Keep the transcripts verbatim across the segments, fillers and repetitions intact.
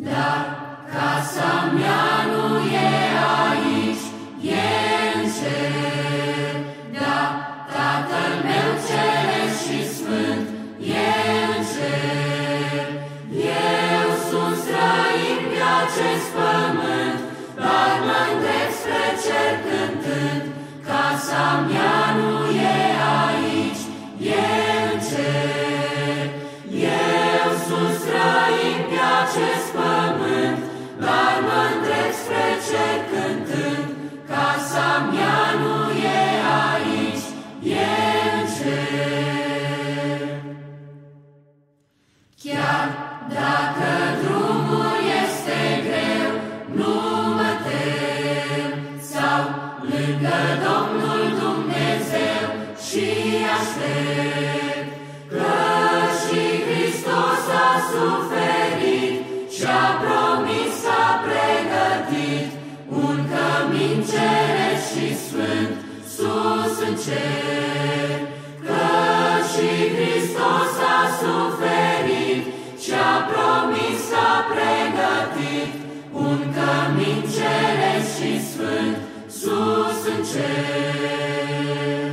Dar casa mea nu e aici, e în cer. Da, Tatăl meu ceresc și sfânt e în cer. Eu sunt străin pe acest pământ, dar mă îndrept spre cer cântând. Casa mea nu e aici, e în cer. Eu sunt străin pe acest pământ, dar mă îndrept spre cer cântând. Casa mea nu e aici, e în cer. Chiar dacă drumul este greu, nu mă tem, sau lângă Domnul Dumnezeu și aștept, că și Hristos a suferit și-a promis, a pregătit un cămin ceresc și sfânt sus în cer. Că și Hristos a suferit și-a promis, a pregătit un cămin ceresc și sfânt sus în cer.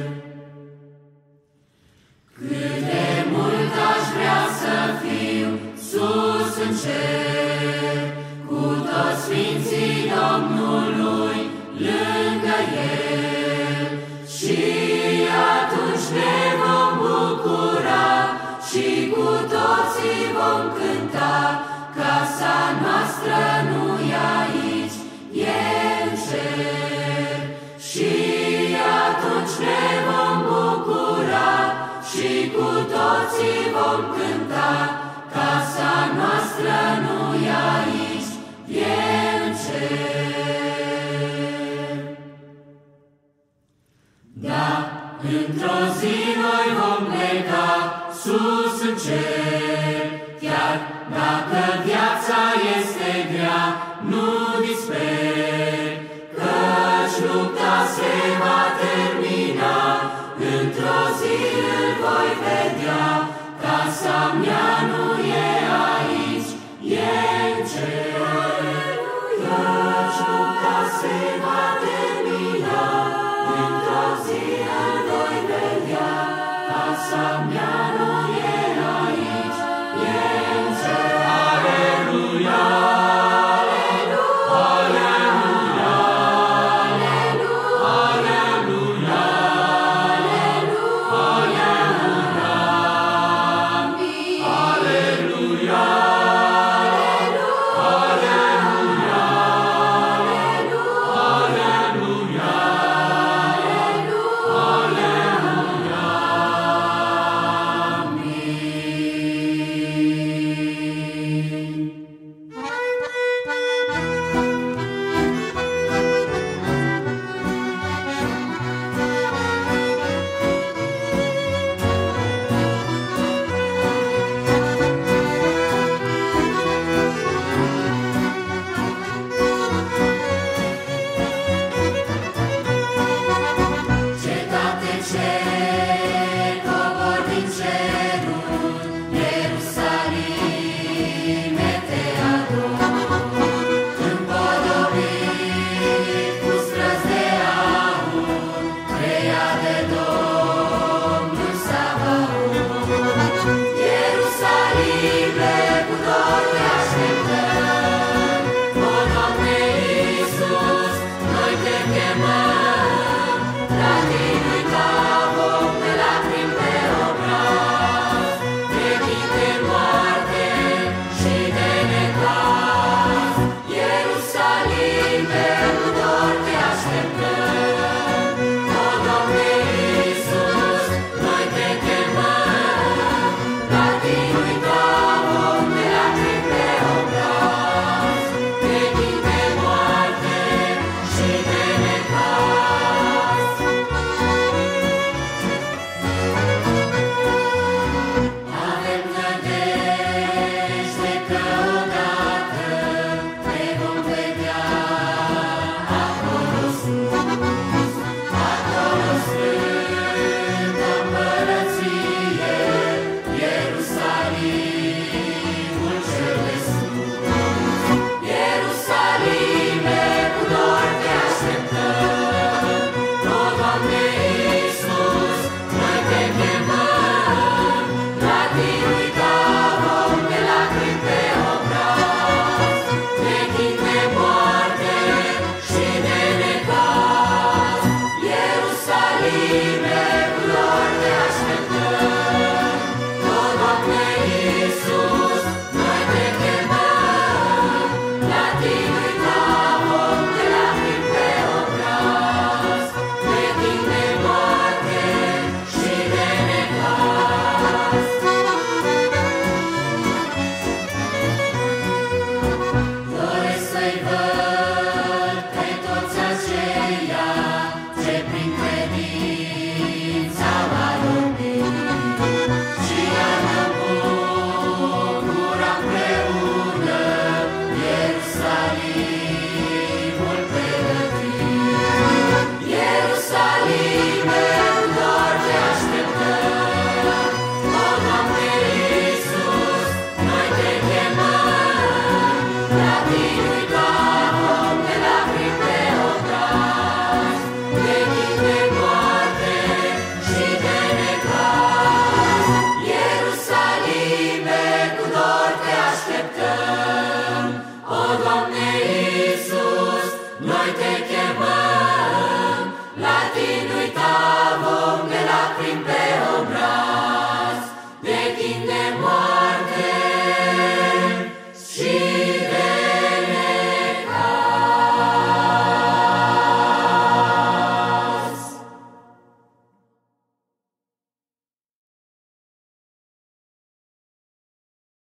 Cât de mult aș vrea să fiu sus în cer, cu toți sfinții Domnului lângă El, și atunci ne vom bucura și cu toții vom cânta. Casa noastră nu e aici, e în cer. Și atunci ne vom bucura și cu toții vom cânta. Casa noastră nu e aici, e în cer. Da, într-o zi noi vom pleca sus în cer. Chiar dacă viața este grea, nu disperi, căci lupta se va termina. Într-o zi îl voi vedea. Casa mea nu e aici, e în cer. Căci lupta se va termina. Într-o zi îl voi vedea. Casa mea nu e aici, e în cer. Aleluia! Aleluia! oare